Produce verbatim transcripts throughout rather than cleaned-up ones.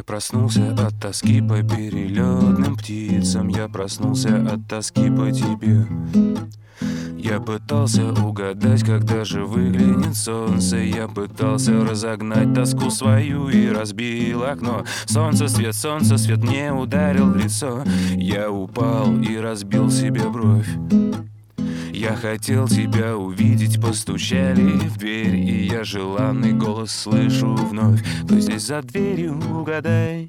проснулся от тоски по перелетным птицам. Я проснулся от тоски по тебе. Я пытался угадать, когда же выглянет солнце. Я пытался разогнать тоску свою и разбил окно. Солнце свет, солнце свет мне ударил в лицо. Я упал и разбил себе бровь. Я хотел тебя увидеть, постучали в дверь, и я желанный голос слышу вновь. Кто здесь за дверью, угадай.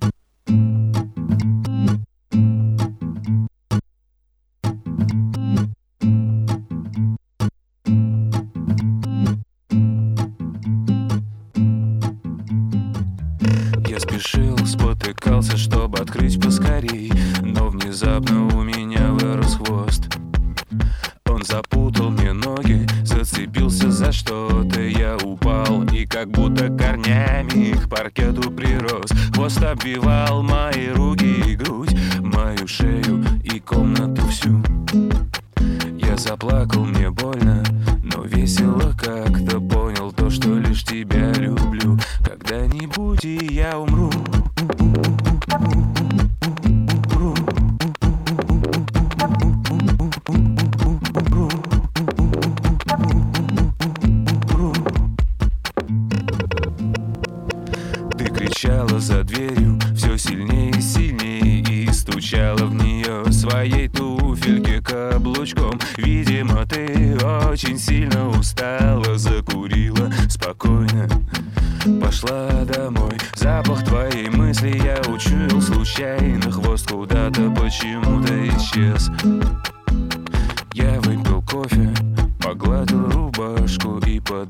Я спешил, спотыкался, чтобы открыть поскорей, но внезапно у меня вырос хвост. Он запутал мне ноги, зацепился за что-то. Я упал и как будто корнями к паркету прирос. Хвост обвивал мои руки и грудь, мою шею и комнату всю. Я заплакал, мне больно, но весело как-то. Понял то, что лишь тебя люблю. Когда-нибудь и я умру. Ты кричала за дверью все сильнее и сильнее и стучала в нее своей туфельки каблучком. Видимо, ты очень сильно устала, закурила спокойно, пошла домой. Запах твоей мысли я учуял случайно. Хвост куда-то почему-то исчез. Я выпил кофе, погладил рубашку и под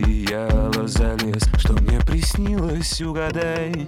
одеяло залез. Что мне приснилось, угадай.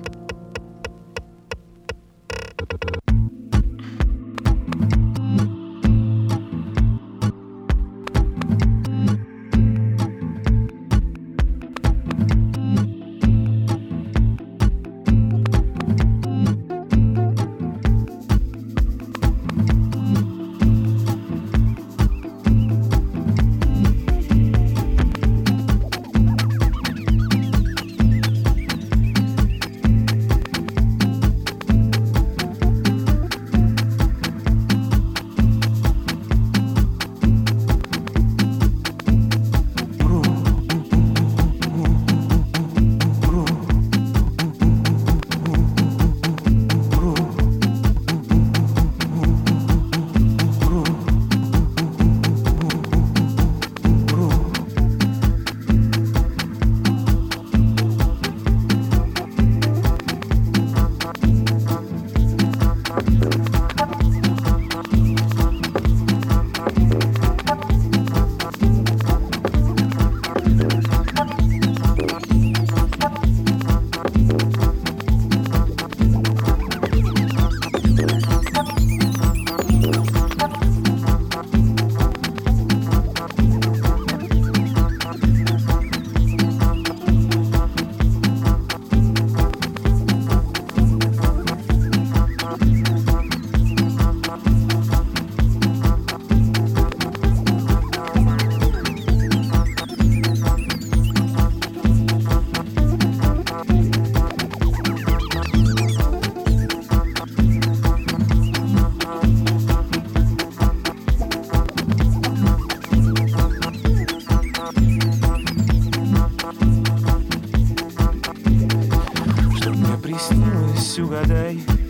Приснилось, угадай.